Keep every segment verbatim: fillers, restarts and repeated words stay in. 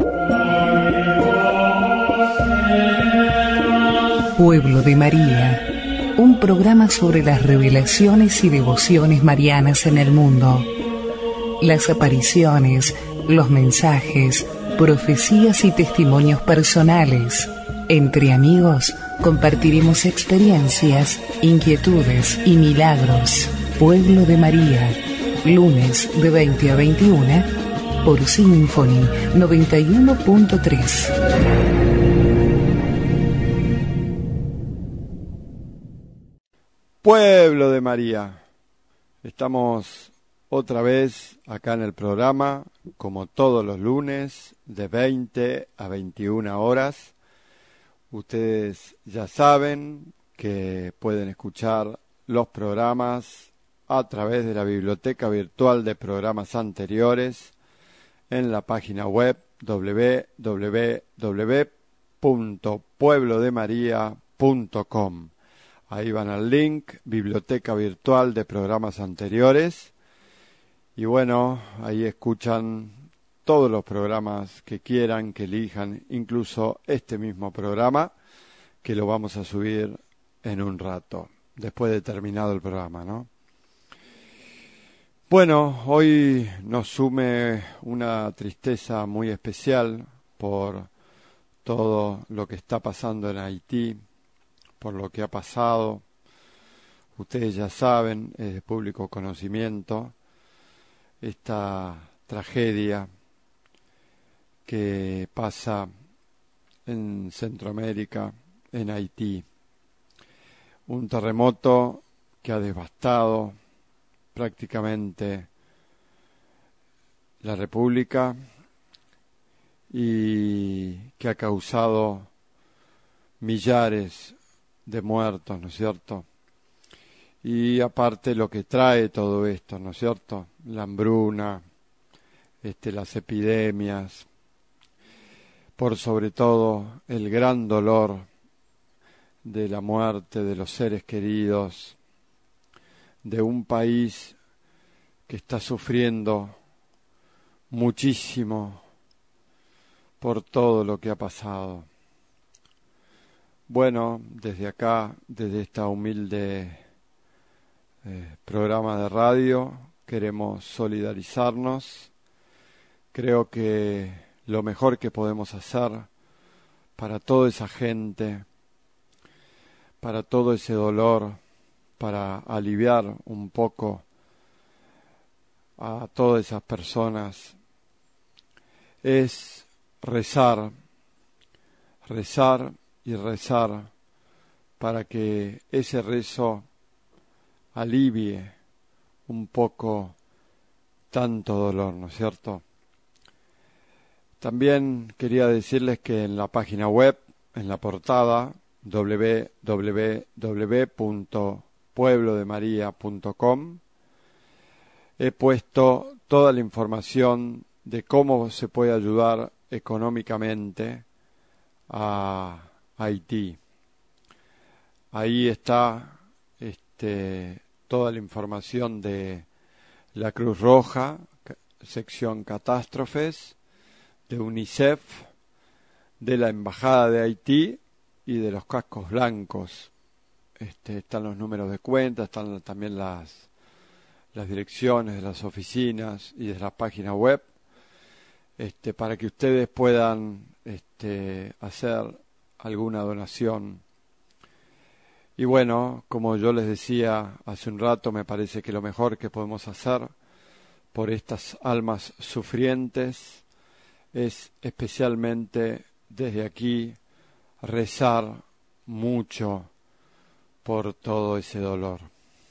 Pueblo de María, un programa sobre las revelaciones y devociones marianas en el mundo. Las apariciones, los mensajes, profecías y testimonios personales. Entre amigos compartiremos experiencias, inquietudes y milagros. Pueblo de María, lunes de veinte a veintiuna por Sinfony noventa y uno punto tres. Pueblo de María, estamos otra vez acá en el programa, como todos los lunes, de veinte a veintiuna horas. Ustedes ya saben que pueden escuchar los programas a través de la biblioteca virtual de programas anteriores en la página web doble u doble u doble u punto pueblo de maría punto com. Ahí van al link, biblioteca virtual de programas anteriores. Y bueno, ahí escuchan todos los programas que quieran, que elijan, incluso este mismo programa, que lo vamos a subir en un rato, después de terminado el programa, ¿no? Bueno, hoy nos sume una tristeza muy especial por todo lo que está pasando en Haití, por lo que ha pasado. Ustedes ya saben, es de público conocimiento, esta tragedia que pasa en Centroamérica, en Haití. Un terremoto que ha devastado prácticamente la República y que ha causado millares de muertos, ¿no es cierto? Y aparte lo que trae todo esto, ¿no es cierto? La hambruna, este, las epidemias, por sobre todo el gran dolor de la muerte de los seres queridos, de un país que está sufriendo muchísimo por todo lo que ha pasado. Bueno, desde acá, desde esta humilde eh, programa de radio, queremos solidarizarnos. Creo que lo mejor que podemos hacer para toda esa gente, para todo ese dolor, para aliviar un poco a todas esas personas, es rezar, rezar y rezar para que ese rezo alivie un poco tanto dolor, ¿no es cierto? También quería decirles que en la página web, en la portada, doble u doble u doble u punto pueblo de maría punto com, he puesto toda la información de cómo se puede ayudar económicamente a Haití. Ahí está este, toda la información de la Cruz Roja, sección Catástrofes, de UNICEF, de la Embajada de Haití y de los Cascos Blancos. Este, están los números de cuenta, están también las, las direcciones de las oficinas y de la página web, este, para que ustedes puedan este, hacer alguna donación. Y bueno, como yo les decía hace un rato, me parece que lo mejor que podemos hacer por estas almas sufrientes es especialmente desde aquí rezar mucho por todo ese dolor.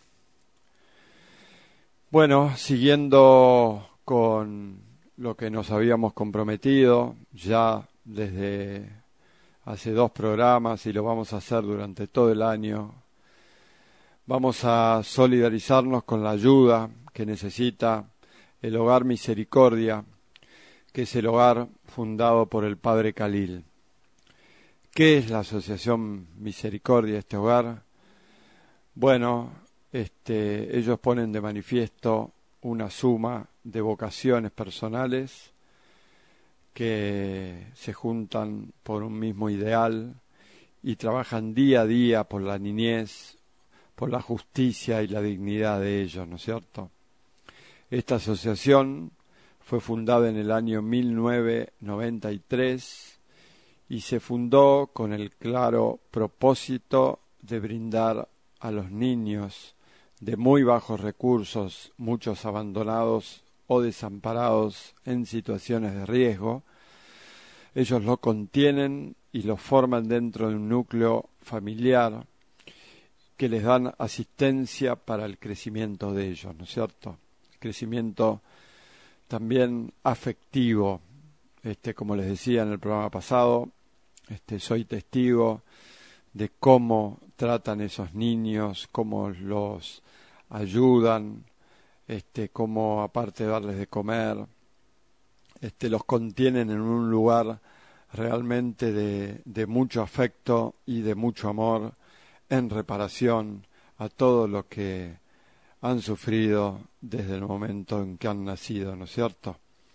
Bueno, siguiendo con lo que nos habíamos comprometido ya desde hace dos programas y lo vamos a hacer durante todo el año, vamos a solidarizarnos con la ayuda que necesita el Hogar Misericordia, que es el hogar fundado por el Padre Khalil. ¿Qué es la Asociación Misericordia, este hogar? Bueno, este, ellos ponen de manifiesto una suma de vocaciones personales que se juntan por un mismo ideal y trabajan día a día por la niñez, por la justicia y la dignidad de ellos, ¿no es cierto? Esta asociación fue fundada en el año mil novecientos noventa y tres y se fundó con el claro propósito de brindar a los niños de muy bajos recursos, muchos abandonados o desamparados en situaciones de riesgo. Ellos lo contienen y lo forman dentro de un núcleo familiar que les dan asistencia para el crecimiento de ellos, ¿no es cierto? Crecimiento también afectivo. Este, como les decía en el programa pasado, este, soy testigo de cómo tratan esos niños, cómo los ayudan, este, cómo aparte de darles de comer, este, los contienen en un lugar realmente de, de mucho afecto y de mucho amor en reparación a todo lo que han sufrido desde el momento en que han nacido, ¿no es cierto?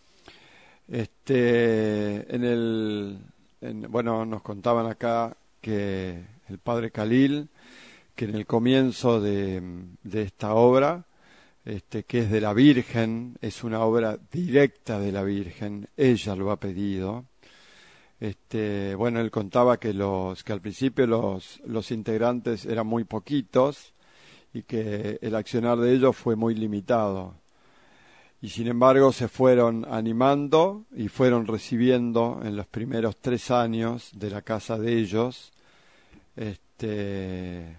Este, en el, en, bueno, nos contaban acá que el padre Khalil, que en el comienzo de, de esta obra, este, que es de la Virgen, es una obra directa de la Virgen, ella lo ha pedido. Este, bueno, él contaba que los, que al principio los, los integrantes eran muy poquitos y que el accionar de ellos fue muy limitado. Y sin embargo se fueron animando y fueron recibiendo en los primeros tres años de la casa de ellos, este,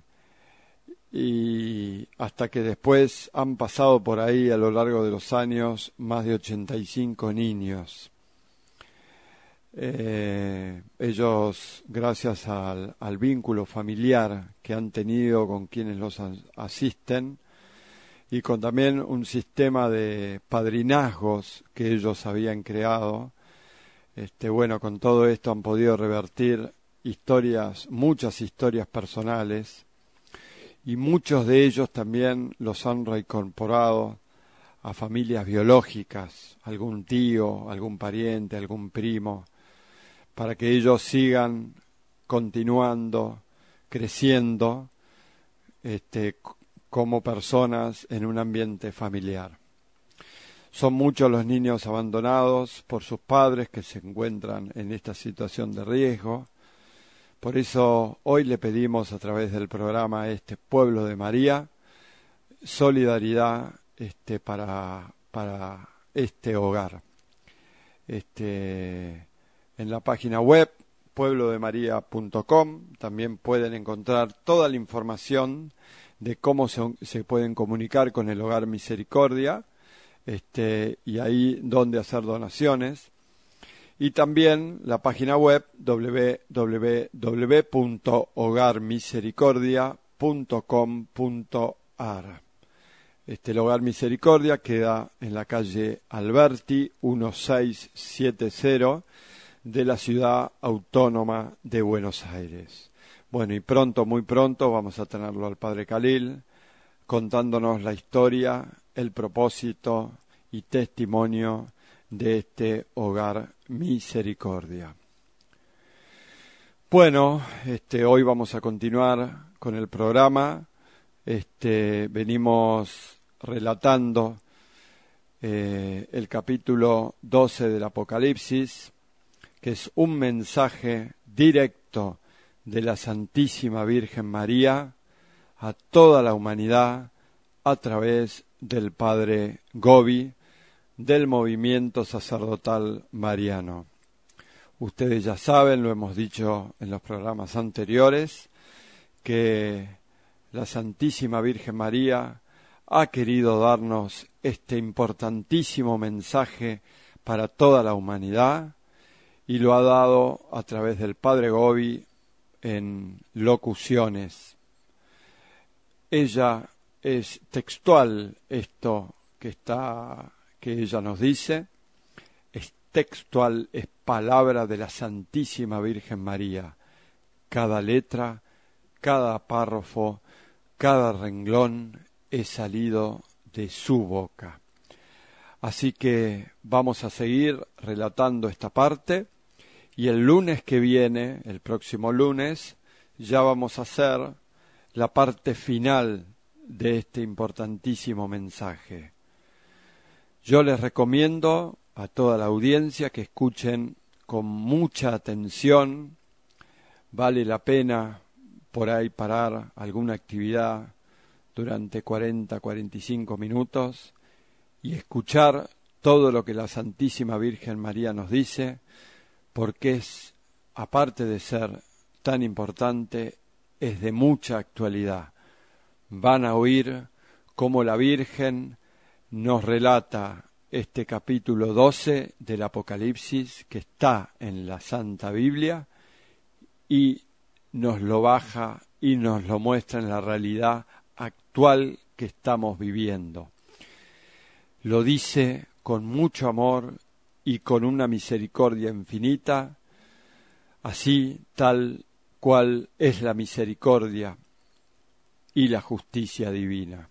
y hasta que después han pasado por ahí a lo largo de los años más de ochenta y cinco niños. Eh, ellos, gracias al, al vínculo familiar que han tenido con quienes los asisten y con también un sistema de padrinazgos que ellos habían creado, este, bueno, con todo esto han podido revertir historias, muchas historias personales, y muchos de ellos también los han reincorporado a familias biológicas, algún tío, algún pariente, algún primo, para que ellos sigan continuando, creciendo, este, como personas en un ambiente familiar. Son muchos los niños abandonados por sus padres que se encuentran en esta situación de riesgo. Por eso hoy le pedimos a través del programa a este Pueblo de María solidaridad este, para, para este hogar. Este, en la página web pueblo de maría punto com también pueden encontrar toda la información de cómo se, se pueden comunicar con el Hogar Misericordia, este, y ahí dónde hacer donaciones. Y también la página web doble u doble u doble u punto hogar misericordia punto com punto a r. Este, el Hogar Misericordia queda en la calle Alberti dieciséis setenta de la Ciudad Autónoma de Buenos Aires. Bueno, y pronto, muy pronto, vamos a tenerlo al Padre Khalil contándonos la historia, el propósito y testimonio de este Hogar Misericordia. Bueno, este, hoy vamos a continuar con el programa. Este, venimos relatando eh, el capítulo doce del Apocalipsis, que es un mensaje directo de la Santísima Virgen María a toda la humanidad a través del Padre Gobi del movimiento sacerdotal mariano. Ustedes ya saben, lo hemos dicho en los programas anteriores, que la Santísima Virgen María ha querido darnos este importantísimo mensaje para toda la humanidad y lo ha dado a través del Padre Gobi en locuciones. Ella es textual esto que está, que ella nos dice, es textual, es palabra de la Santísima Virgen María. Cada letra, cada párrafo, cada renglón es salido de su boca. Así que vamos a seguir relatando esta parte y el lunes que viene, el próximo lunes, ya vamos a hacer la parte final de este importantísimo mensaje. Yo les recomiendo a toda la audiencia que escuchen con mucha atención. Vale la pena por ahí parar alguna actividad durante cuarenta, cuarenta y cinco minutos y escuchar todo lo que la Santísima Virgen María nos dice, porque es, aparte de ser tan importante, es de mucha actualidad. Van a oír cómo la Virgen nos relata este capítulo doce del Apocalipsis que está en la Santa Biblia y nos lo baja y nos lo muestra en la realidad actual que estamos viviendo. Lo dice con mucho amor y con una misericordia infinita, así tal cual es la misericordia y la justicia divina.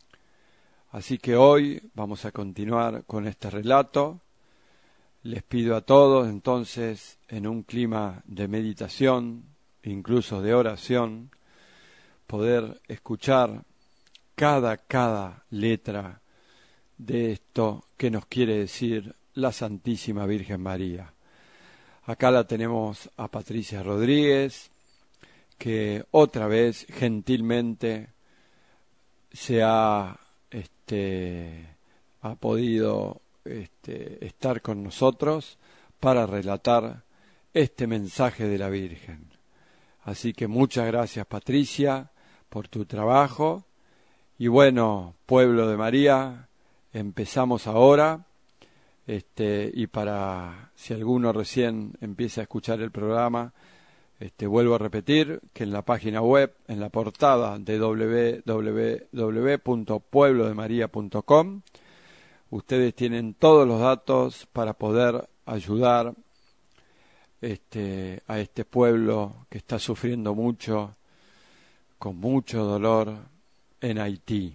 Así que hoy vamos a continuar con este relato. Les pido a todos entonces, en un clima de meditación, incluso de oración, poder escuchar cada, cada letra de esto que nos quiere decir la Santísima Virgen María. Acá la tenemos a Patricia Rodríguez, que otra vez gentilmente se ha, este, ha podido este, estar con nosotros para relatar este mensaje de la Virgen. Así que muchas gracias, Patricia, por tu trabajo. Y bueno, pueblo de María, empezamos ahora. Este, y para si alguno recién empieza a escuchar el programa, este, vuelvo a repetir que en la página web, en la portada de doble u doble u doble u punto pueblo de maría punto com, ustedes tienen todos los datos para poder ayudar este, a este pueblo que está sufriendo mucho, con mucho dolor en Haití.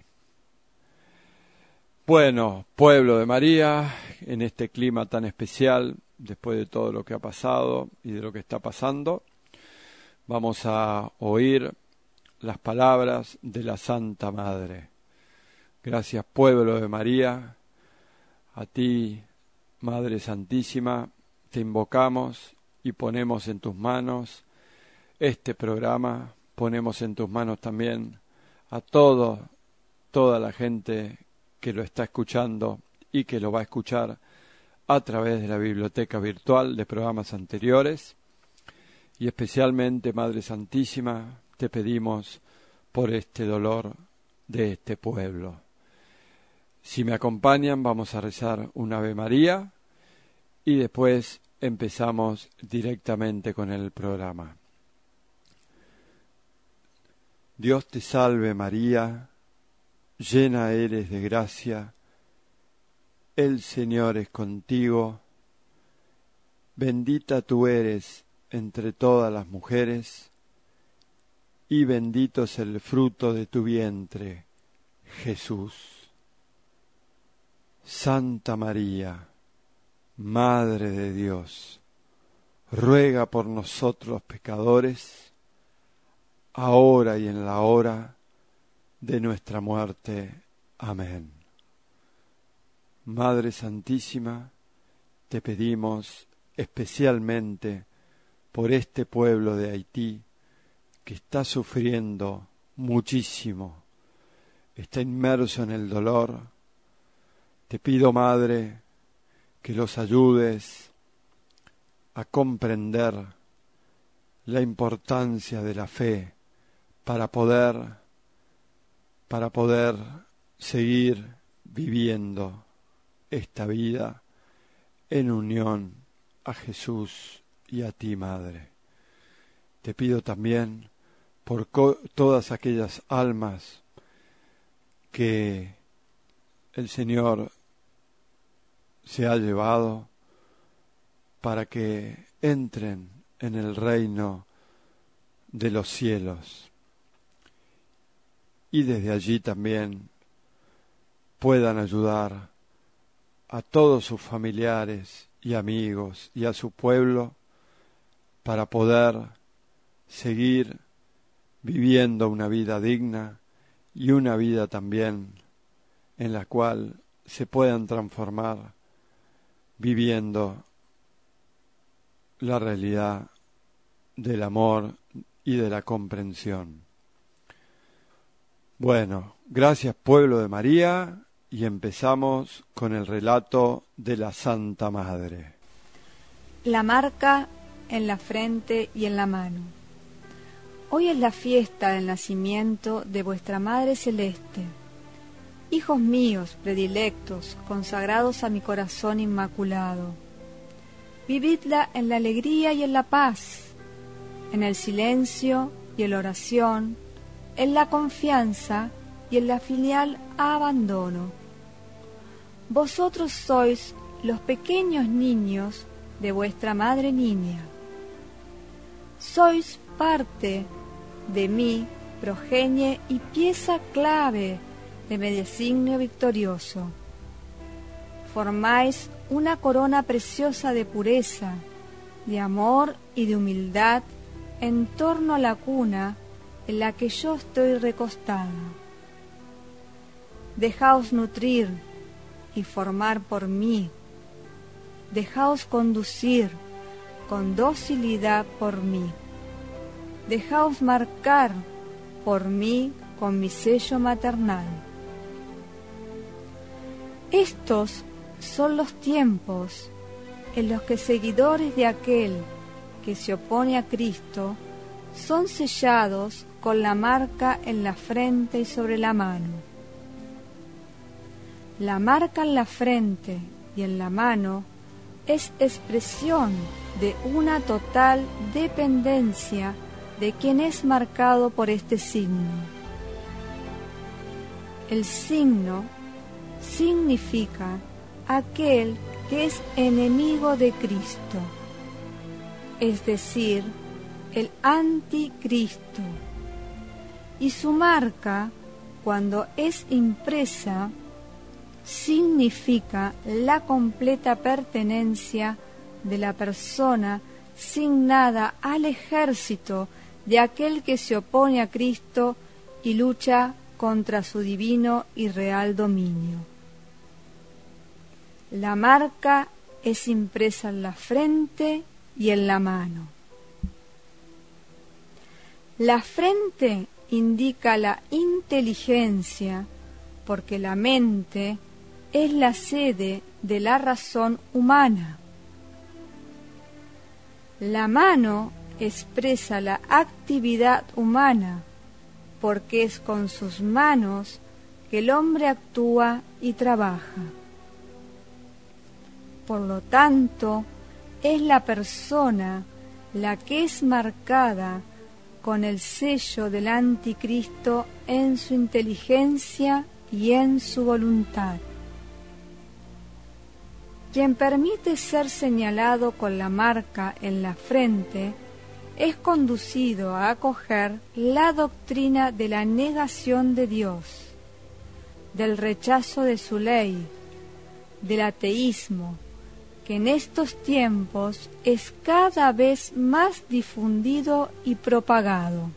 Bueno, pueblo de María, en este clima tan especial, después de todo lo que ha pasado y de lo que está pasando, vamos a oír las palabras de la Santa Madre. Gracias, pueblo de María, a ti, Madre Santísima, te invocamos y ponemos en tus manos este programa, ponemos en tus manos también a todo, toda la gente que lo está escuchando y que lo va a escuchar a través de la biblioteca virtual de programas anteriores. Y especialmente, Madre Santísima, te pedimos por este dolor de este pueblo. Si me acompañan, vamos a rezar un Ave María y después empezamos directamente con el programa. Dios te salve María, llena eres de gracia, el Señor es contigo, bendita tú eres entre todas las mujeres, y bendito es el fruto de tu vientre, Jesús. Santa María, Madre de Dios, ruega por nosotros los pecadores, ahora y en la hora de nuestra muerte. Amén. Madre Santísima, te pedimos especialmente por este pueblo de Haití que está sufriendo muchísimo, está inmerso en el dolor. Te pido, Madre, que los ayudes a comprender la importancia de la fe para poder, para poder seguir viviendo esta vida en unión a Jesús y a ti, Madre. Te pido también por co- todas aquellas almas que el Señor se ha llevado para que entren en el reino de los cielos y desde allí también puedan ayudar a todos sus familiares y amigos y a su pueblo para poder seguir viviendo una vida digna y una vida también en la cual se puedan transformar viviendo la realidad del amor y de la comprensión. Bueno, gracias pueblo de María, y empezamos con el relato de la Santa Madre. La marca en la frente y en la mano. Hoy es la fiesta del nacimiento de vuestra Madre Celeste. Hijos míos predilectos, consagrados a mi corazón inmaculado, vividla en la alegría y en la paz, en el silencio y en la oración, en la confianza y en la filial abandono. Vosotros sois los pequeños niños de vuestra Madre Niña. Sois parte de mi progenie y pieza clave de mi designio victorioso. Formáis una corona preciosa de pureza, de amor y de humildad en torno a la cuna en la que yo estoy recostada. Dejaos nutrir y formar por mí. Dejaos conducir con docilidad por mí. Dejaos marcar por mí con mi sello maternal. Estos son los tiempos en los que seguidores de aquel que se opone a Cristo son sellados con la marca en la frente y sobre la mano. La marca en la frente y en la mano es expresión de una total dependencia de quien es marcado por este signo. El signo significa aquel que es enemigo de Cristo, es decir, el anticristo, y su marca, cuando es impresa, significa la completa pertenencia de la persona signada al ejército de aquel que se opone a Cristo y lucha contra su divino y real dominio. La marca es impresa en la frente y en la mano. La frente indica la inteligencia, porque la mente es la sede de la razón humana. La mano expresa la actividad humana, porque es con sus manos que el hombre actúa y trabaja. Por lo tanto, es la persona la que es marcada con el sello del anticristo en su inteligencia y en su voluntad. Quien permite ser señalado con la marca en la frente es conducido a acoger la doctrina de la negación de Dios, del rechazo de su ley, del ateísmo, que en estos tiempos es cada vez más difundido y propagado.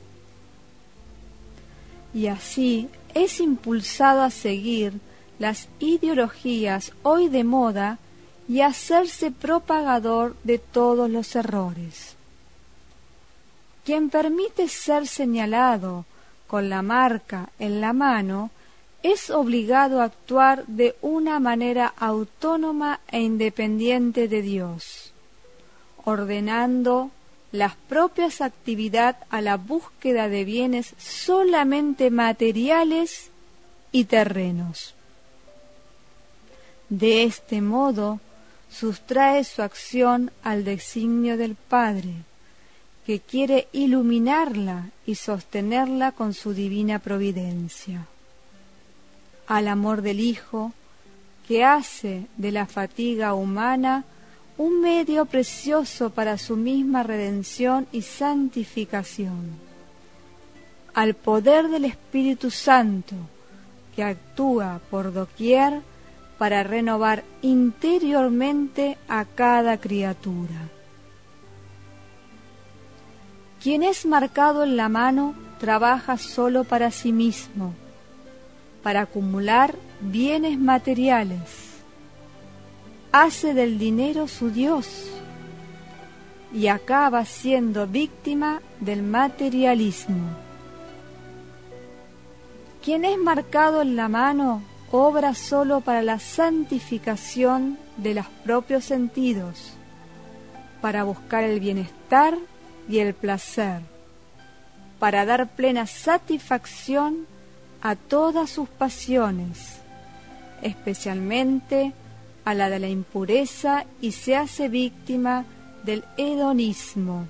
Y así es impulsado a seguir las ideologías hoy de moda y a hacerse propagador de todos los errores. Quien permite ser señalado con la marca en la mano es obligado a actuar de una manera autónoma e independiente de Dios, ordenando las propias actividades a la búsqueda de bienes solamente materiales y terrenos. De este modo, sustrae su acción al designio del Padre, que quiere iluminarla y sostenerla con su divina providencia, al amor del Hijo, que hace de la fatiga humana un medio precioso para su misma redención y santificación, al poder del Espíritu Santo, que actúa por doquier para renovar interiormente a cada criatura. Quien es marcado en la mano trabaja solo para sí mismo, para acumular bienes materiales. Hace del dinero su Dios y acaba siendo víctima del materialismo. Quien es marcado en la mano obra solo para la santificación de los propios sentidos, para buscar el bienestar y el placer, para dar plena satisfacción a todas sus pasiones, especialmente a la de la impureza, y se hace víctima del hedonismo.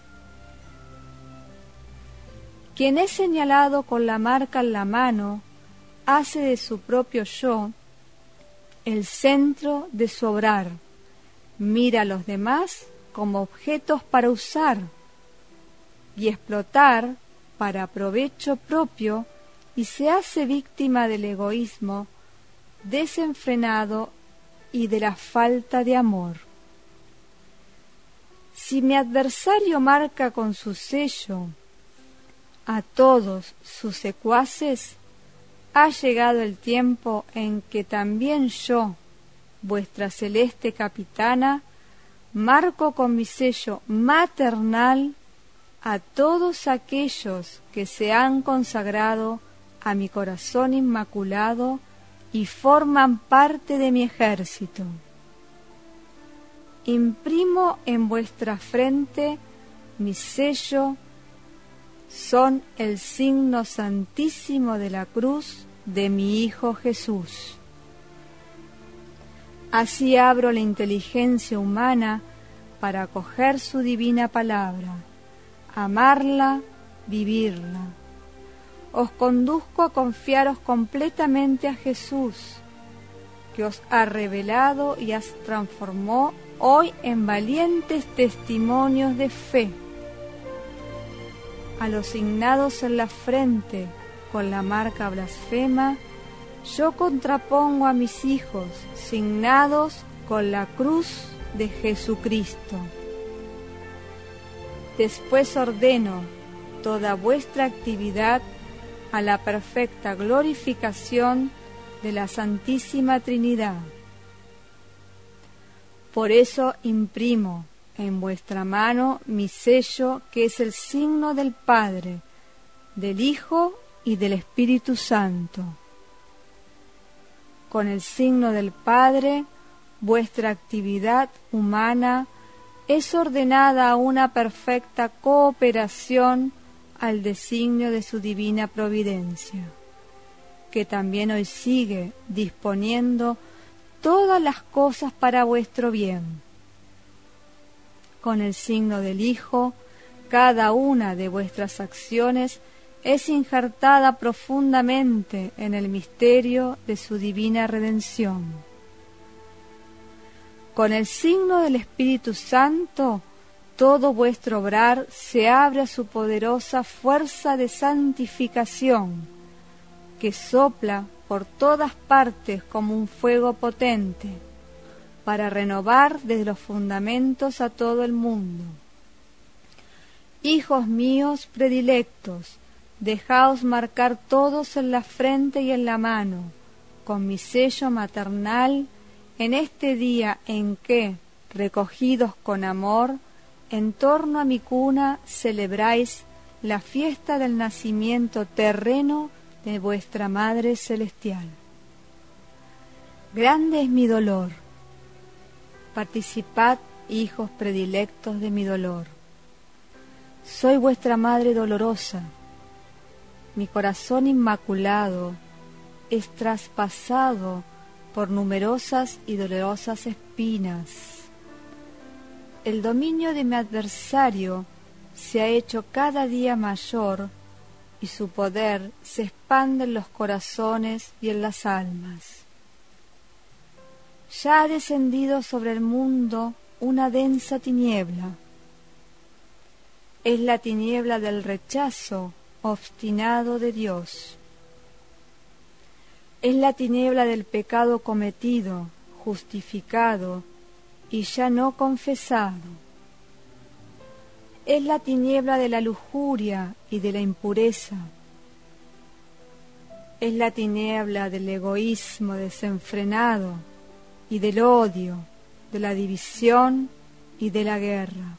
Quien es señalado con la marca en la mano hace de su propio yo el centro de su obrar, mira a los demás como objetos para usar y explotar para provecho propio, y se hace víctima del egoísmo desenfrenado y de la falta de amor. Si mi adversario marca con su sello a todos sus secuaces, ha llegado el tiempo en que también yo, vuestra celeste capitana, marco con mi sello maternal a todos aquellos que se han consagrado a mi corazón inmaculado y forman parte de mi ejército. Imprimo en vuestra frente mi sello, son el signo santísimo de la cruz de mi Hijo Jesús. Así abro la inteligencia humana para acoger su divina palabra, amarla, vivirla. Os conduzco a confiaros completamente a Jesús, que os ha revelado y os transformó hoy en valientes testimonios de fe. A los signados en la frente con la marca blasfema, yo contrapongo a mis hijos signados con la cruz de Jesucristo. Después ordeno toda vuestra actividad a la perfecta glorificación de la Santísima Trinidad. Por eso imprimo en vuestra mano mi sello, que es el signo del Padre, del Hijo y del Espíritu Santo. Con el signo del Padre, vuestra actividad humana es ordenada a una perfecta cooperación al designio de su divina providencia, que también hoy sigue disponiendo todas las cosas para vuestro bien. Con el signo del Hijo, cada una de vuestras acciones es injertada profundamente en el misterio de su divina redención. Con el signo del Espíritu Santo, todo vuestro obrar se abre a su poderosa fuerza de santificación, que sopla por todas partes como un fuego potente, para renovar desde los fundamentos a todo el mundo. Hijos míos predilectos, dejaos marcar todos en la frente y en la mano, con mi sello maternal, en este día en que, recogidos con amor, en torno a mi cuna celebráis la fiesta del nacimiento terreno de vuestra Madre Celestial. Grande es mi dolor. Participad, hijos predilectos, de mi dolor. Soy vuestra Madre dolorosa. Mi corazón inmaculado es traspasado por numerosas y dolorosas espinas. El dominio de mi adversario se ha hecho cada día mayor y su poder se expande en los corazones y en las almas. Ya ha descendido sobre el mundo una densa tiniebla. Es la tiniebla del rechazo obstinado de Dios. Es la tiniebla del pecado cometido justificado y ya no confesado. Es la tiniebla de la lujuria y de la impureza. Es la tiniebla del egoísmo desenfrenado y del odio, de la división y de la guerra.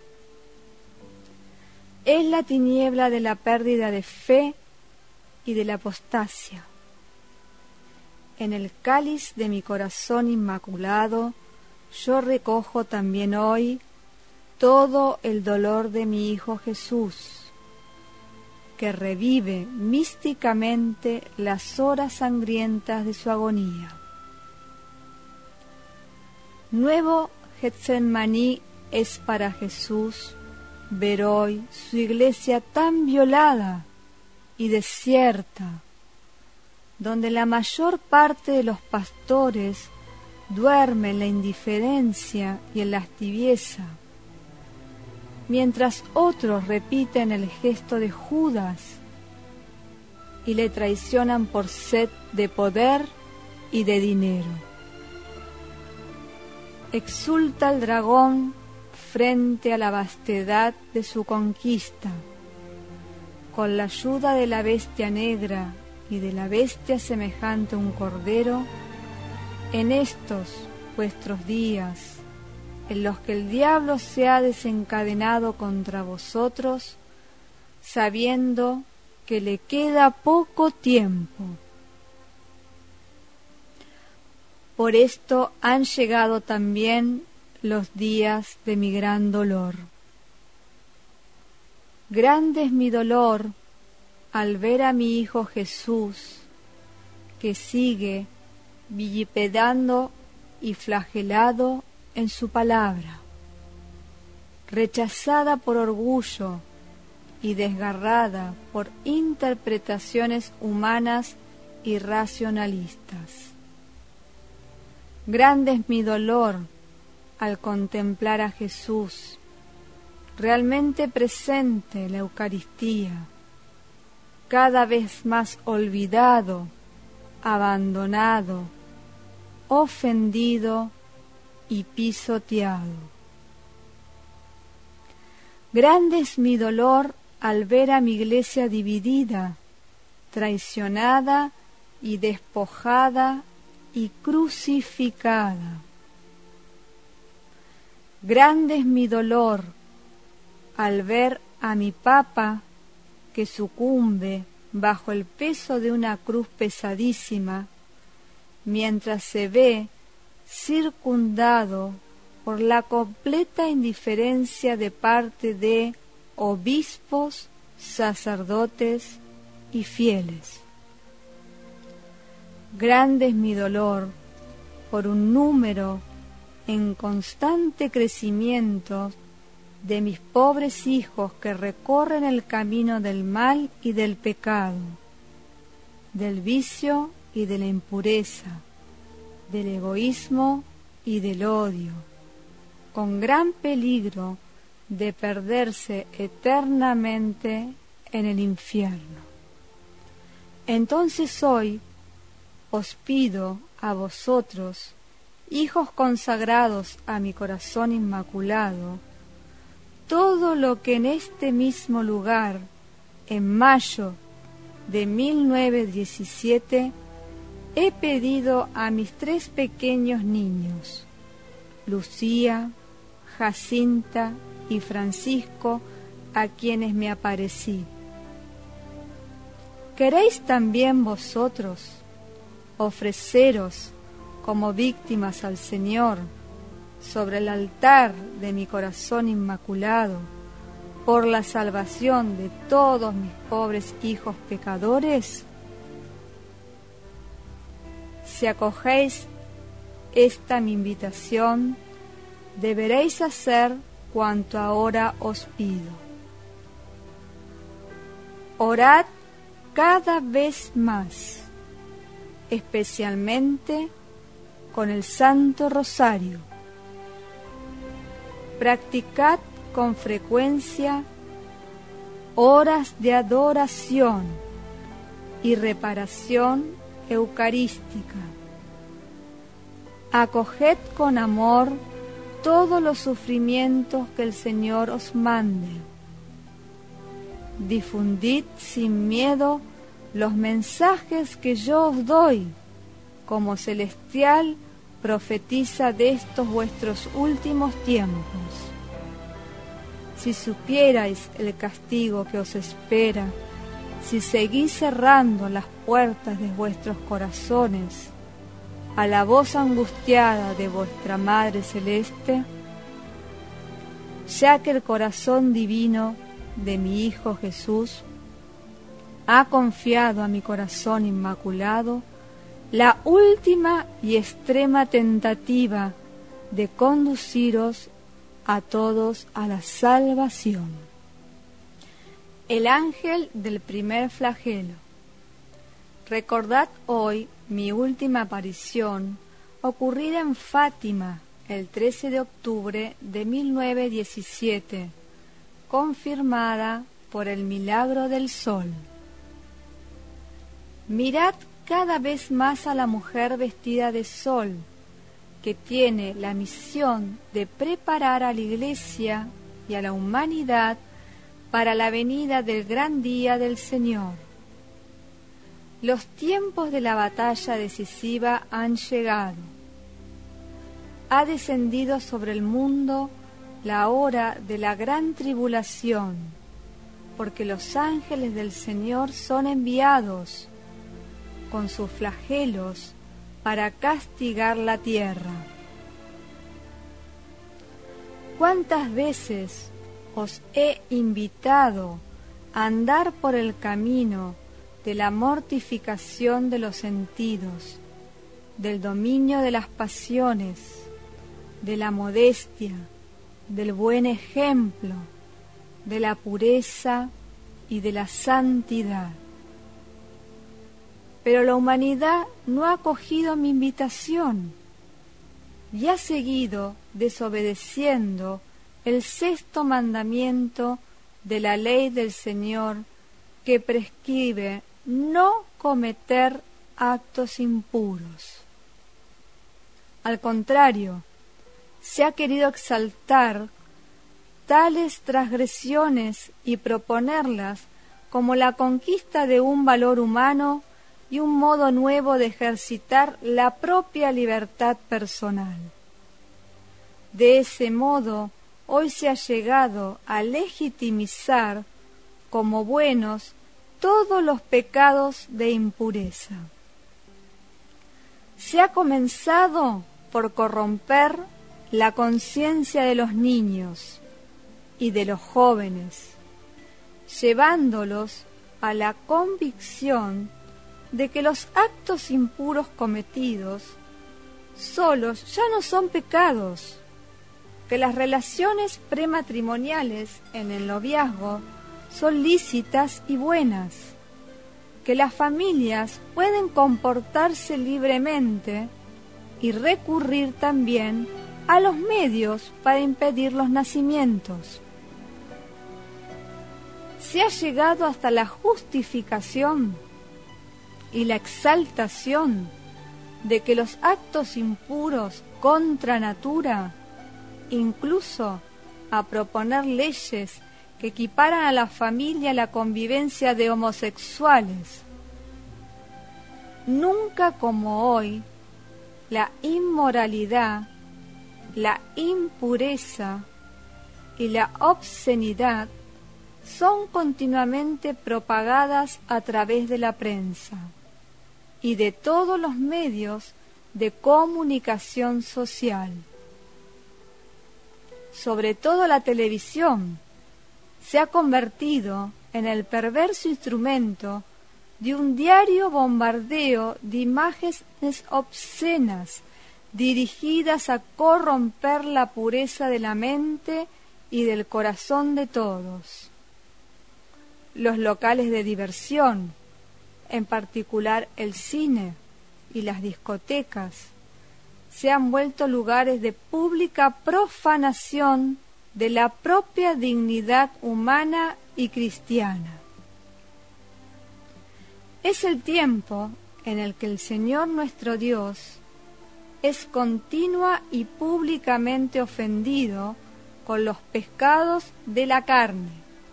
Es la tiniebla de la pérdida de fe y de la apostasia. En el cáliz de mi corazón inmaculado, yo recojo también hoy todo el dolor de mi Hijo Jesús, que revive místicamente las horas sangrientas de su agonía. Nuevo Getsemaní es para Jesús ver hoy su iglesia tan violada y desierta, donde la mayor parte de los pastores duerme en la indiferencia y en la tibieza, mientras otros repiten el gesto de Judas y le traicionan por sed de poder y de dinero. Exulta el dragón frente a la vastedad de su conquista. Con la ayuda de la bestia negra y de la bestia semejante a un cordero, en estos vuestros días, en los que el diablo se ha desencadenado contra vosotros, sabiendo que le queda poco tiempo. Por esto han llegado también los días de mi gran dolor. Grande es mi dolor al ver a mi Hijo Jesús, que sigue vilipendando y flagelado en su palabra, rechazada por orgullo y desgarrada por interpretaciones humanas y racionalistas. Grande es mi dolor al contemplar a Jesús, realmente presente en la Eucaristía, cada vez más olvidado, abandonado, ofendido y pisoteado. Grande es mi dolor al ver a mi iglesia dividida, traicionada y despojada y crucificada. Grande es mi dolor al ver a mi Papa que sucumbe bajo el peso de una cruz pesadísima, mientras se ve circundado por la completa indiferencia de parte de obispos, sacerdotes y fieles. Grande es mi dolor por un número en constante crecimiento de mis pobres hijos que recorren el camino del mal y del pecado, del vicio y de la impureza, del egoísmo y del odio, con gran peligro de perderse eternamente en el infierno. Entonces hoy os pido a vosotros, hijos consagrados a mi corazón inmaculado, todo lo que en este mismo lugar, en mayo de mil novecientos diecisiete, he pedido a mis tres pequeños niños, Lucía, Jacinta y Francisco, a quienes me aparecí. ¿Queréis también vosotros ofreceros como víctimas al Señor sobre el altar de mi corazón inmaculado por la salvación de todos mis pobres hijos pecadores? Si acogéis esta mi invitación, deberéis hacer cuanto ahora os pido. Orad cada vez más, especialmente con el Santo Rosario. Practicad con frecuencia horas de adoración y reparación eucarística. acoged con amor todos los sufrimientos que el Señor os mande. Difundid sin miedo los mensajes que yo os doy, como celestial profetiza de estos vuestros últimos tiempos. Si supierais el castigo que os espera, si seguís cerrando las puertas de vuestros corazones a la voz angustiada de vuestra Madre Celeste, ya que el corazón divino de mi Hijo Jesús ha confiado a mi corazón inmaculado la última y extrema tentativa de conduciros a todos a la salvación. El ángel del primer flagelo. Recordad hoy mi última aparición ocurrida en Fátima el trece de octubre de mil novecientos diecisiete, confirmada por el milagro del sol. Mirad cada vez más a la mujer vestida de sol, que tiene la misión de preparar a la Iglesia y a la humanidad para la venida del gran día del Señor. Los tiempos de la batalla decisiva han llegado. Ha descendido sobre el mundo la hora de la gran tribulación, porque los ángeles del Señor son enviados con sus flagelos para castigar la tierra. ¿Cuántas veces os he invitado a andar por el camino de la mortificación de los sentidos, del dominio de las pasiones, de la modestia, del buen ejemplo, de la pureza y de la santidad? Pero la humanidad no ha acogido mi invitación y ha seguido desobedeciendo el sexto mandamiento de la ley del Señor, que prescribe no cometer actos impuros. Al contrario, se ha querido exaltar tales transgresiones y proponerlas como la conquista de un valor humano y un modo nuevo de ejercitar la propia libertad personal. De ese modo, hoy se ha llegado a legitimizar como buenos todos los pecados de impureza. Se ha comenzado por corromper la conciencia de los niños y de los jóvenes, llevándolos a la convicción de que los actos impuros cometidos solos ya no son pecados, que las relaciones prematrimoniales en el noviazgo son lícitas y buenas, que las familias pueden comportarse libremente y recurrir también a los medios para impedir los nacimientos. Se ha llegado hasta la justificación y la exaltación de que los actos impuros contra natura, incluso a proponer leyes que equiparan a la familia a la convivencia de homosexuales. Nunca como hoy, la inmoralidad, la impureza y la obscenidad son continuamente propagadas a través de la prensa y de todos los medios de comunicación social. Sobre todo la televisión se ha convertido en el perverso instrumento de un diario bombardeo de imágenes obscenas dirigidas a corromper la pureza de la mente y del corazón de todos. Los locales de diversión, en particular el cine y las discotecas, se han vuelto lugares de pública profanación de la propia dignidad humana y cristiana. Es el tiempo en el que el Señor nuestro Dios es continua y públicamente ofendido con los pecados de la carne.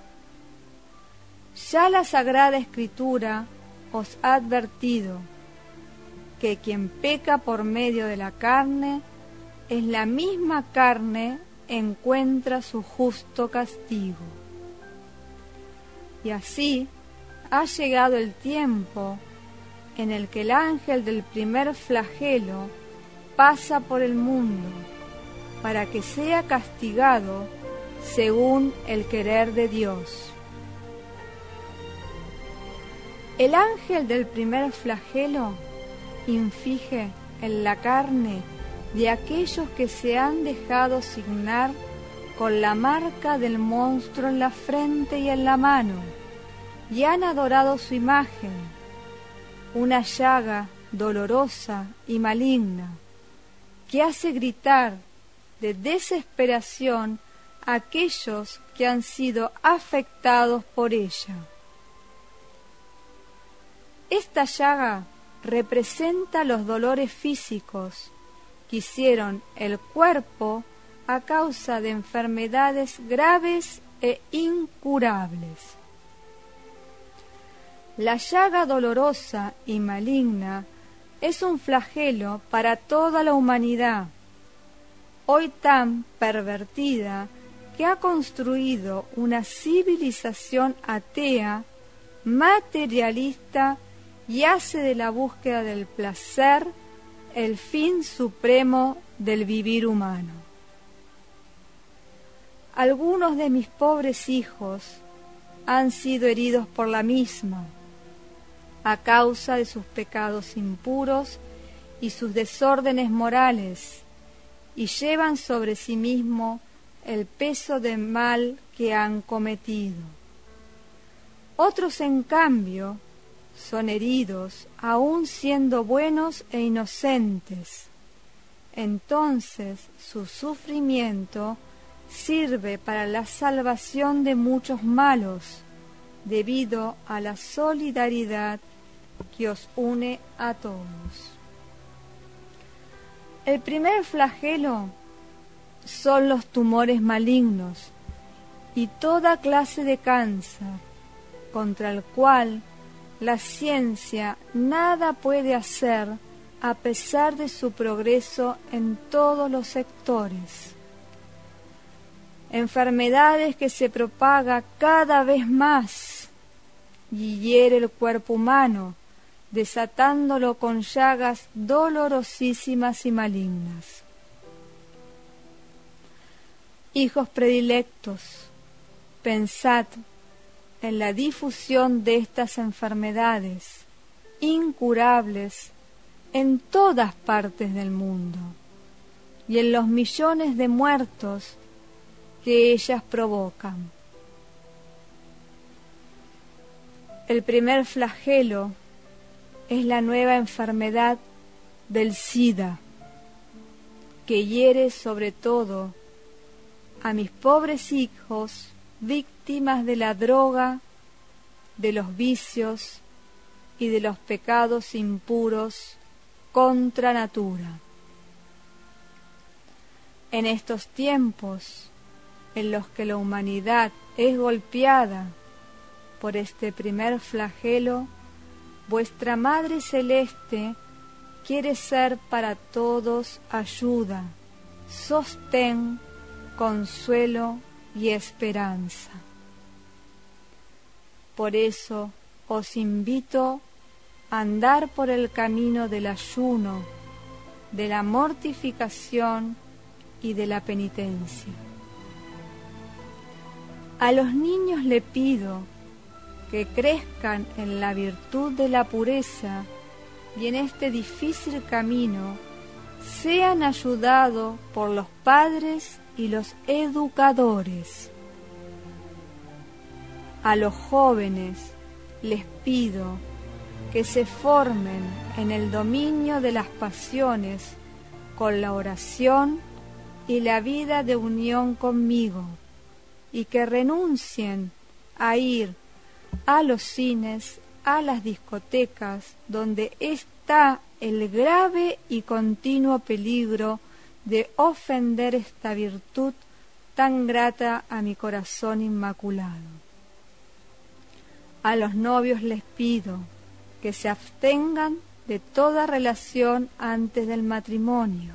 Ya la Sagrada Escritura os ha advertido que quien peca por medio de la carne, es la misma carne encuentra su justo castigo. Y así ha llegado el tiempo en el que el ángel del primer flagelo pasa por el mundo para que sea castigado según el querer de Dios. El ángel del primer flagelo inflige en la carne de aquellos que se han dejado signar con la marca del monstruo en la frente y en la mano, y han adorado su imagen, una llaga dolorosa y maligna, que hace gritar de desesperación a aquellos que han sido afectados por ella. Esta llaga representa los dolores físicos que hicieron el cuerpo a causa de enfermedades graves e incurables. La llaga dolorosa y maligna es un flagelo para toda la humanidad, hoy tan pervertida que ha construido una civilización atea, materialista, y hace de la búsqueda del placer el fin supremo del vivir humano. Algunos de mis pobres hijos han sido heridos por la misma, a causa de sus pecados impuros y sus desórdenes morales, y llevan sobre sí mismo el peso del mal que han cometido. Otros, en cambio, son heridos, aun siendo buenos e inocentes. Entonces su sufrimiento sirve para la salvación de muchos malos, debido a la solidaridad que os une a todos. El primer flagelo son los tumores malignos y toda clase de cáncer, contra el cual la ciencia nada puede hacer a pesar de su progreso en todos los sectores. Enfermedades que se propaga cada vez más y hiere el cuerpo humano, desatándolo con llagas dolorosísimas y malignas. Hijos predilectos, pensad en la difusión de estas enfermedades incurables en todas partes del mundo y en los millones de muertos que ellas provocan. El primer flagelo es la nueva enfermedad del SIDA, que hiere sobre todo a mis pobres hijos víctimas de la droga, de los vicios y de los pecados impuros contra natura. En estos tiempos en los que la humanidad es golpeada por este primer flagelo, vuestra Madre Celeste quiere ser para todos ayuda, sostén, consuelo y esperanza. Por eso os invito a andar por el camino del ayuno, de la mortificación y de la penitencia. A los niños le pido que crezcan en la virtud de la pureza y en este difícil camino sean ayudados por los padres y los educadores. A los jóvenes les pido que se formen en el dominio de las pasiones con la oración y la vida de unión conmigo, y que renuncien a ir a los cines, a las discotecas, donde es está el grave y continuo peligro de ofender esta virtud tan grata a mi corazón inmaculado. A los novios les pido que se abstengan de toda relación antes del matrimonio.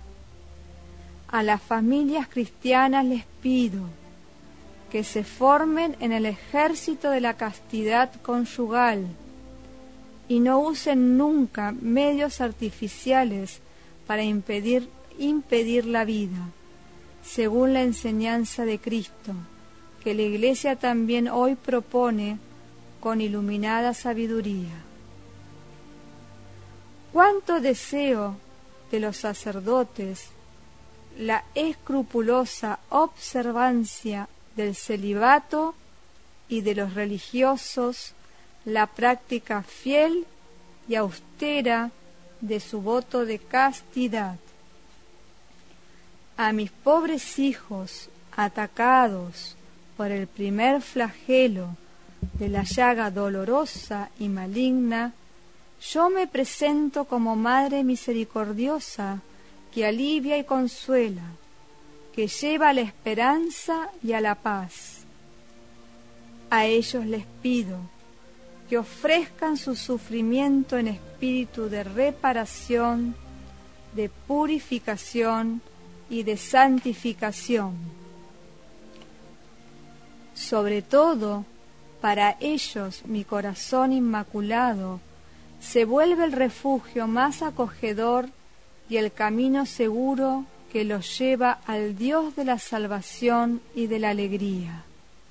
A las familias cristianas les pido que se formen en el ejército de la castidad conyugal y no usen nunca medios artificiales para impedir, impedir la vida, según la enseñanza de Cristo, que la Iglesia también hoy propone con iluminada sabiduría. Cuánto deseo de los sacerdotes la escrupulosa observancia del celibato y de los religiosos la práctica fiel y austera de su voto de castidad. A mis pobres hijos atacados por el primer flagelo de la llaga dolorosa y maligna, yo me presento como Madre misericordiosa que alivia y consuela, que lleva a la esperanza y a la paz. A ellos les pido que ofrezcan su sufrimiento en espíritu de reparación, de purificación y de santificación. Sobre todo, para ellos mi corazón inmaculado se vuelve el refugio más acogedor y el camino seguro que los lleva al Dios de la salvación y de la alegría.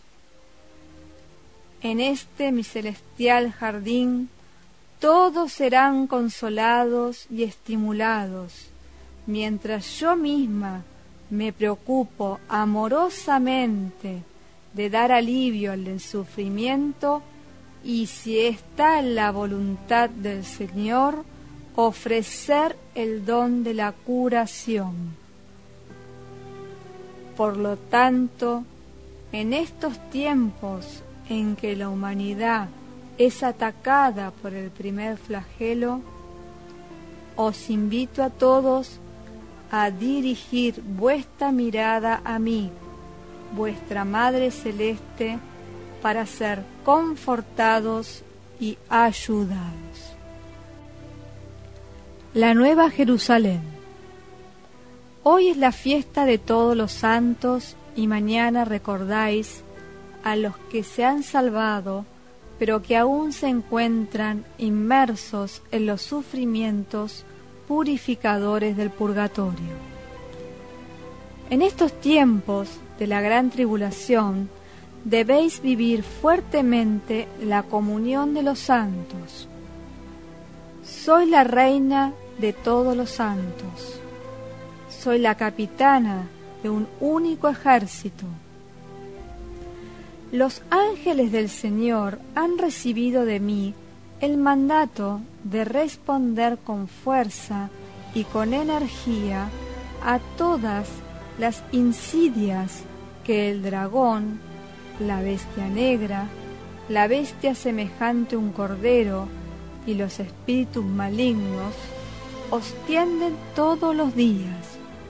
En este mi celestial jardín todos serán consolados y estimulados, mientras yo misma me preocupo amorosamente de dar alivio al sufrimiento y, si está en la voluntad del Señor, ofrecer el don de la curación. Por lo tanto, en estos tiempos en que la humanidad es atacada por el primer flagelo, os invito a todos a dirigir vuestra mirada a mí, vuestra Madre Celeste, para ser confortados y ayudados. La Nueva Jerusalén. Hoy es la fiesta de todos los santos y mañana recordáis a los que se han salvado, pero que aún se encuentran inmersos en los sufrimientos purificadores del purgatorio. En estos tiempos de la gran tribulación, debéis vivir fuertemente la comunión de los santos. Soy la reina de todos los santos. Soy la capitana de un único ejército. Los ángeles del Señor han recibido de mí el mandato de responder con fuerza y con energía a todas las insidias que el dragón, la bestia negra, la bestia semejante a un cordero y los espíritus malignos os tienden todos los días.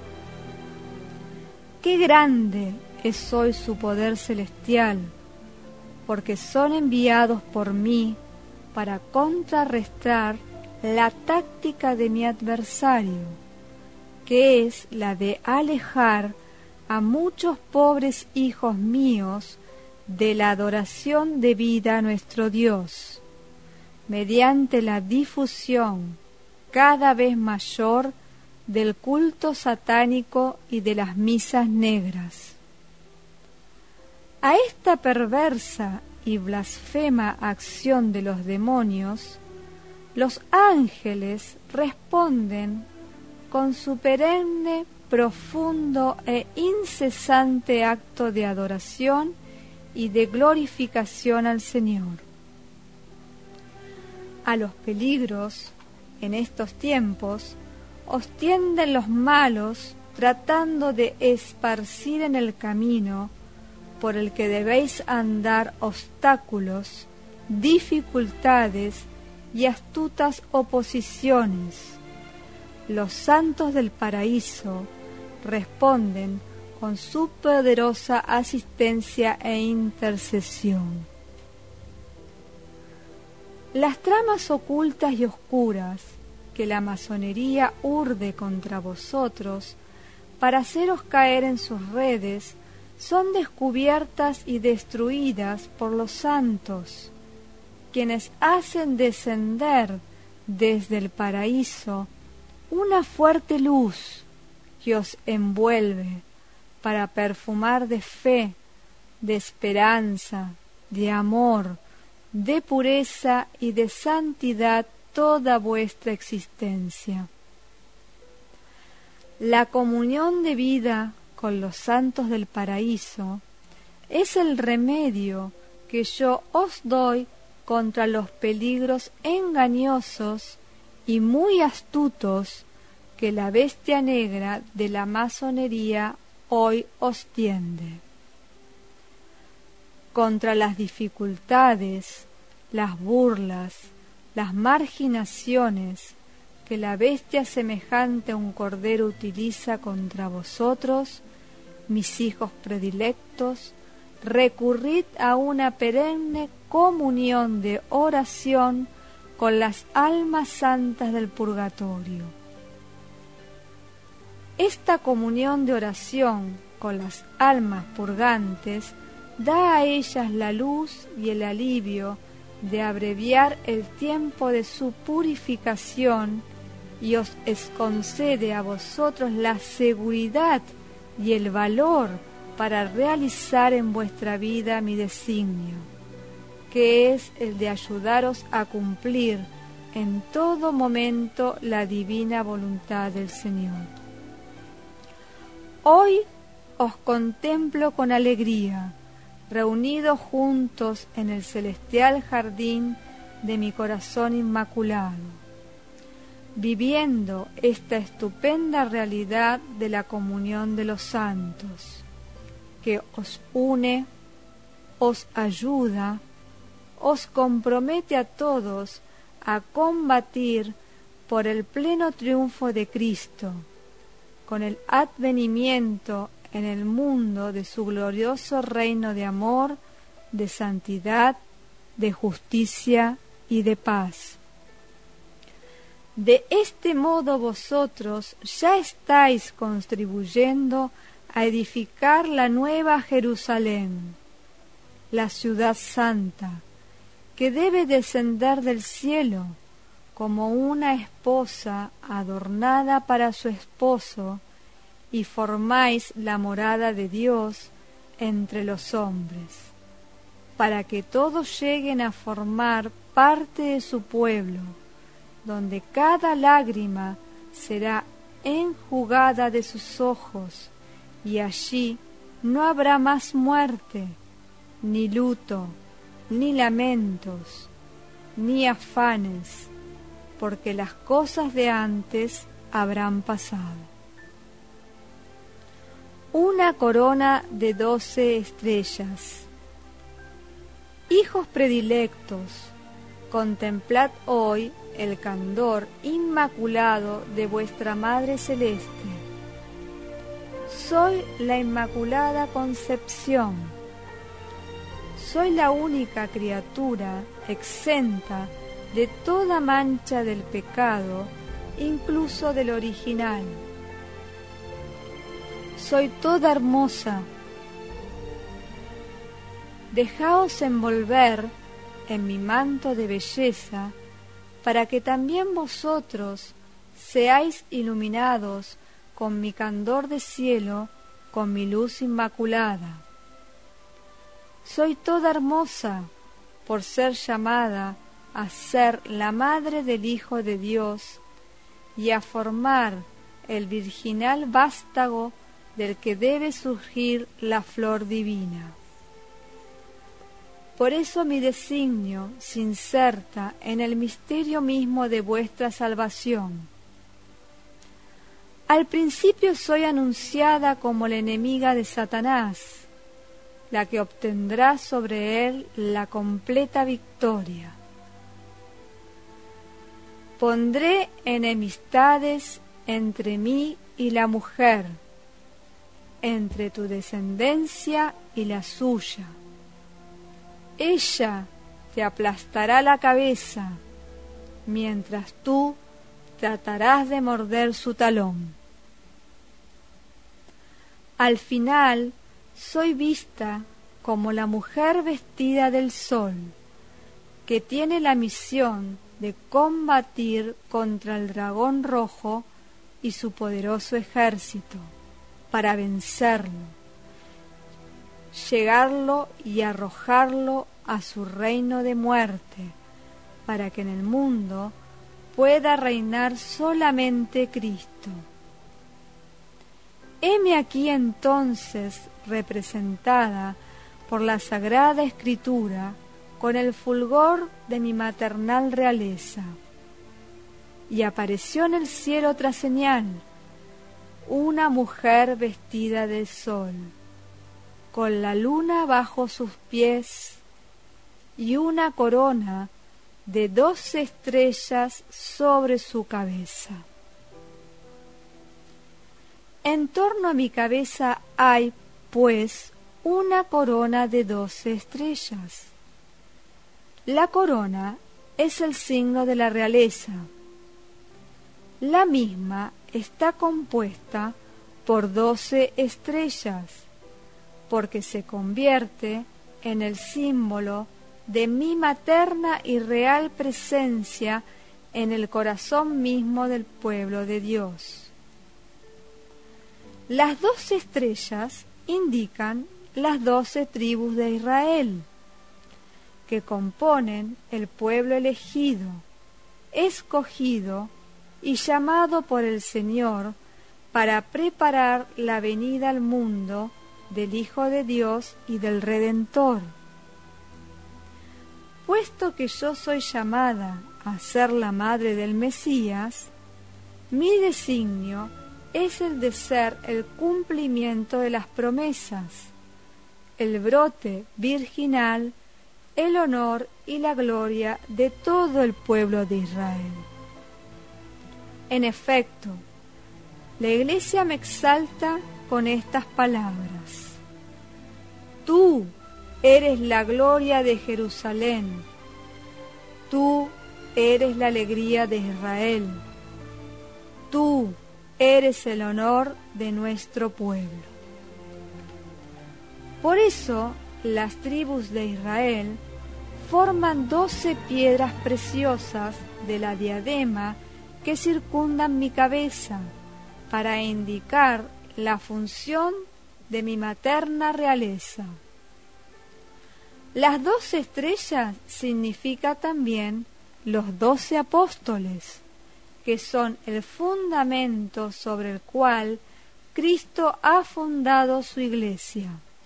¡Qué grande es hoy su poder celestial! Porque son enviados por mí para contrarrestar la táctica de mi adversario, que es la de alejar a muchos pobres hijos míos de la adoración debida a nuestro Dios, mediante la difusión cada vez mayor del culto satánico y de las misas negras. A esta perversa y blasfema acción de los demonios, los ángeles responden con su perenne, profundo e incesante acto de adoración y de glorificación al Señor. A los peligros, en estos tiempos, os tienden los malos tratando de esparcir en el camino por el que debéis andar obstáculos, dificultades y astutas oposiciones, los santos del paraíso responden con su poderosa asistencia e intercesión. Las tramas ocultas y oscuras que la masonería urde contra vosotros para haceros caer en sus redes son descubiertas y destruidas por los santos, quienes hacen descender desde el paraíso una fuerte luz que os envuelve para perfumar de fe, de esperanza, de amor, de pureza y de santidad toda vuestra existencia. La comunión de vida con los santos del paraíso es el remedio que yo os doy contra los peligros engañosos y muy astutos que la bestia negra de la masonería hoy os tiende. Contra las dificultades, las burlas, las marginaciones que la bestia semejante a un cordero utiliza contra vosotros, mis hijos predilectos, recurrid a una perenne comunión de oración con las almas santas del purgatorio. Esta comunión de oración con las almas purgantes da a ellas la luz y el alivio de abreviar el tiempo de su purificación y os concede a vosotros la seguridad y el valor para realizar en vuestra vida mi designio, que es el de ayudaros a cumplir en todo momento la divina voluntad del Señor. Hoy os contemplo con alegría, reunidos juntos en el celestial jardín de mi corazón inmaculado, viviendo esta estupenda realidad de la comunión de los santos, que os une, os ayuda, os compromete a todos a combatir por el pleno triunfo de Cristo, con el advenimiento en el mundo de su glorioso reino de amor, de santidad, de justicia y de paz. De este modo vosotros ya estáis contribuyendo a edificar la nueva Jerusalén, la ciudad santa, que debe descender del cielo como una esposa adornada para su esposo, y formáis la morada de Dios entre los hombres, para que todos lleguen a formar parte de su pueblo, donde cada lágrima será enjugada de sus ojos, y allí no habrá más muerte, ni luto, ni lamentos, ni afanes, porque las cosas de antes habrán pasado. Una corona de doce estrellas. Hijos predilectos, contemplad hoy el candor inmaculado de vuestra Madre Celeste. Soy la Inmaculada Concepción. Soy la única criatura exenta de toda mancha del pecado, incluso del original. Soy toda hermosa. Dejaos envolver en mi manto de belleza, para que también vosotros seáis iluminados con mi candor de cielo, con mi luz inmaculada. Soy toda hermosa por ser llamada a ser la madre del Hijo de Dios y a formar el virginal vástago del que debe surgir la flor divina. Por eso mi designio se inserta en el misterio mismo de vuestra salvación. Al principio soy anunciada como la enemiga de Satanás, la que obtendrá sobre él la completa victoria. Pondré enemistades entre mí y la mujer, entre tu descendencia y la suya. Ella te aplastará la cabeza, mientras tú tratarás de morder su talón. Al final, soy vista como la mujer vestida del sol, que tiene la misión de combatir contra el dragón rojo y su poderoso ejército, para vencerlo, llegarlo y arrojarlo a su reino de muerte, para que en el mundo pueda reinar solamente Cristo. Heme aquí entonces representada por la Sagrada Escritura con el fulgor de mi maternal realeza. Y apareció en el cielo otra señal, una mujer vestida de sol, con la luna bajo sus pies y una corona de doce estrellas sobre su cabeza. En torno a mi cabeza hay, pues, una corona de doce estrellas. La corona es el signo de la realeza. La misma está compuesta por doce estrellas, porque se convierte en el símbolo de mi materna y real presencia en el corazón mismo del pueblo de Dios. Las doce estrellas indican las doce tribus de Israel, que componen el pueblo elegido, escogido y llamado por el Señor para preparar la venida al mundo del Hijo de Dios y del Redentor. Puesto que yo soy llamada a ser la madre del Mesías, mi designio es el de ser el cumplimiento de las promesas, el brote virginal, el honor y la gloria de todo el pueblo de Israel. En efecto, la Iglesia me exalta con estas palabras: Tú eres la gloria de Jerusalén, tú eres la alegría de Israel, tú eres el honor de nuestro pueblo. Por eso, las tribus de Israel forman doce piedras preciosas de la diadema que circundan mi cabeza, para indicar la función de mi materna realeza. Las doce estrellas significa también los doce apóstoles, que son el fundamento sobre el cual Cristo ha fundado su iglesia.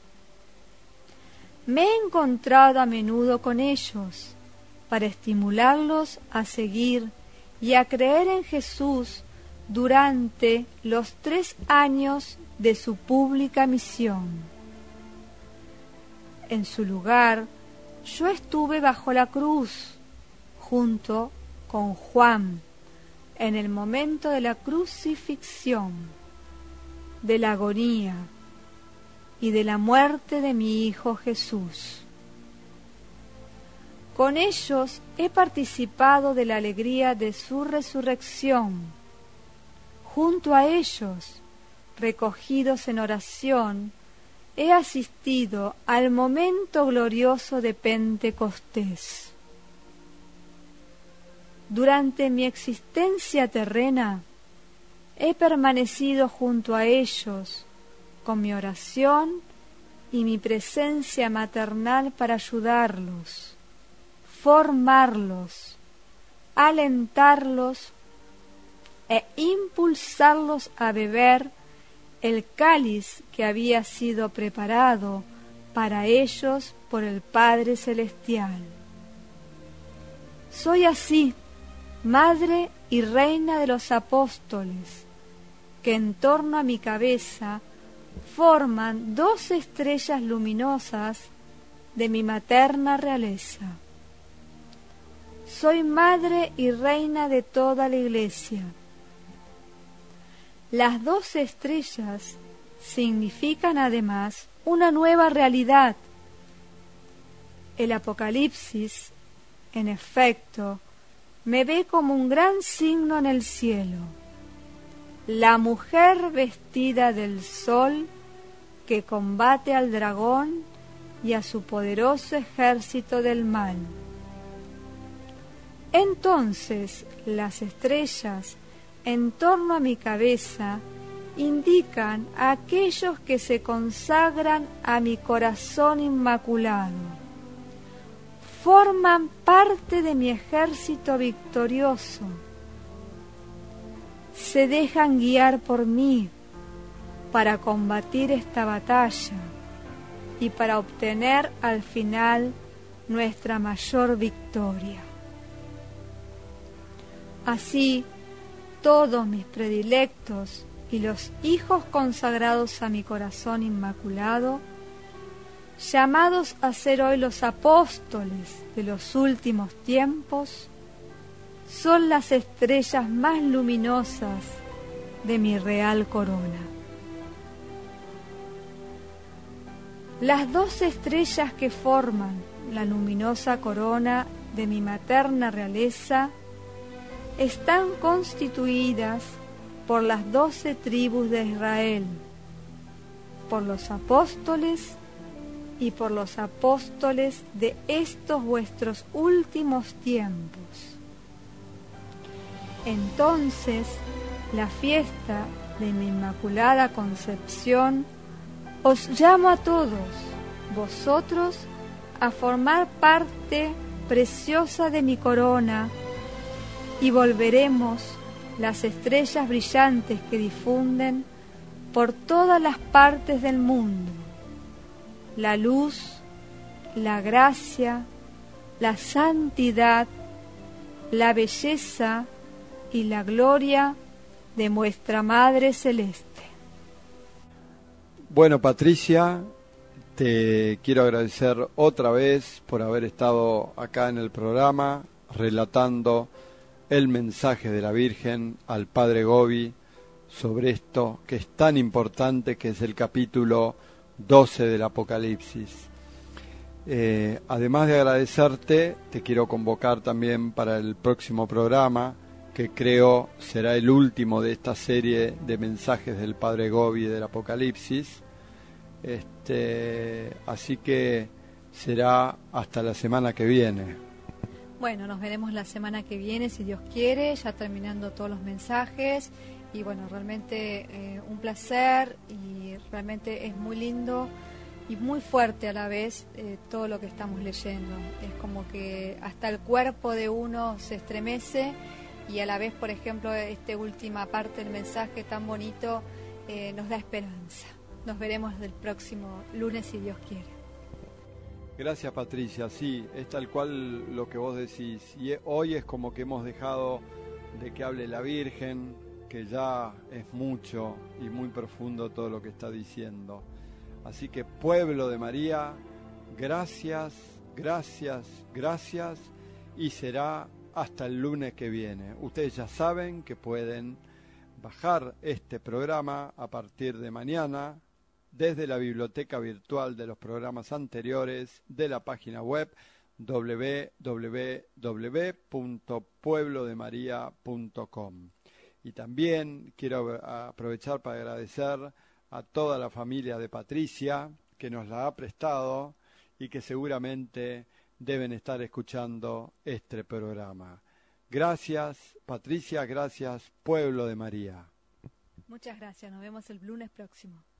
Me he encontrado a menudo con ellos para estimularlos a seguir y a creer en Jesús durante los tres años de su pública misión. En su lugar, yo estuve bajo la cruz, junto con Juan, en el momento de la crucifixión, de la agonía y de la muerte de mi Hijo Jesús. Con ellos he participado de la alegría de su resurrección. Junto a ellos, recogidos en oración, he asistido al momento glorioso de Pentecostés. Durante mi existencia terrena, he permanecido junto a ellos con mi oración y mi presencia maternal para ayudarlos, formarlos, alentarlos e impulsarlos a beber el cáliz que había sido preparado para ellos por el Padre Celestial. Soy así, madre y reina de los apóstoles, que en torno a mi cabeza forman dos estrellas luminosas de mi materna realeza. soy madre y reina de toda la Iglesia. Las doce estrellas significan además una nueva realidad. El Apocalipsis, en efecto, me ve como un gran signo en el cielo, la mujer vestida del sol que combate al dragón y a su poderoso ejército del mal. Entonces las estrellas en torno a mi cabeza indican a aquellos que se consagran a mi corazón inmaculado. Forman parte de mi ejército victorioso. Se dejan guiar por mí para combatir esta batalla y para obtener al final nuestra mayor victoria. Así, todos mis predilectos y los hijos consagrados a mi corazón inmaculado, llamados a ser hoy los apóstoles de los últimos tiempos, son las estrellas más luminosas de mi real corona. Las dos estrellas que forman la luminosa corona de mi materna realeza están constituidas por las doce tribus de Israel, por los apóstoles y por los apóstoles de estos vuestros últimos tiempos. Entonces, la fiesta de mi Inmaculada Concepción, os llamo a todos, vosotros, a formar parte preciosa de mi corona, y volveremos las estrellas brillantes que difunden por todas las partes del mundo la luz, la gracia, la santidad, la belleza y la gloria de nuestra Madre Celeste. Bueno, Patricia, te quiero agradecer otra vez por haber estado acá en el programa relatando el mensaje de la Virgen al Padre Gobi sobre esto que es tan importante, que es el capítulo doce del Apocalipsis. Eh, además de agradecerte, te quiero convocar también para el próximo programa, que creo será el último de esta serie de mensajes del Padre Gobi del Apocalipsis. Este, así que será hasta la semana que viene. Bueno, nos veremos la semana que viene, si Dios quiere, ya terminando todos los mensajes. Y bueno, realmente eh, un placer, y realmente es muy lindo y muy fuerte a la vez eh, todo lo que estamos leyendo. Es como que hasta el cuerpo de uno se estremece, y a la vez, por ejemplo, esta última parte del mensaje tan bonito eh, nos da esperanza. Nos veremos el próximo lunes, si Dios quiere. Gracias, Patricia. Sí, es tal cual lo que vos decís. Y hoy es como que hemos dejado de que hable la Virgen, que ya es mucho y muy profundo todo lo que está diciendo. Así que, pueblo de María, gracias, gracias, gracias, y será hasta el lunes que viene. Ustedes ya saben que pueden bajar este programa a partir de mañana desde la biblioteca virtual de los programas anteriores de la página web doble u doble u doble u punto pueblo de maría punto com. Y también quiero aprovechar para agradecer a toda la familia de Patricia, que nos la ha prestado y que seguramente deben estar escuchando este programa. Gracias, Patricia, gracias, pueblo de María. Muchas gracias, nos vemos el lunes próximo.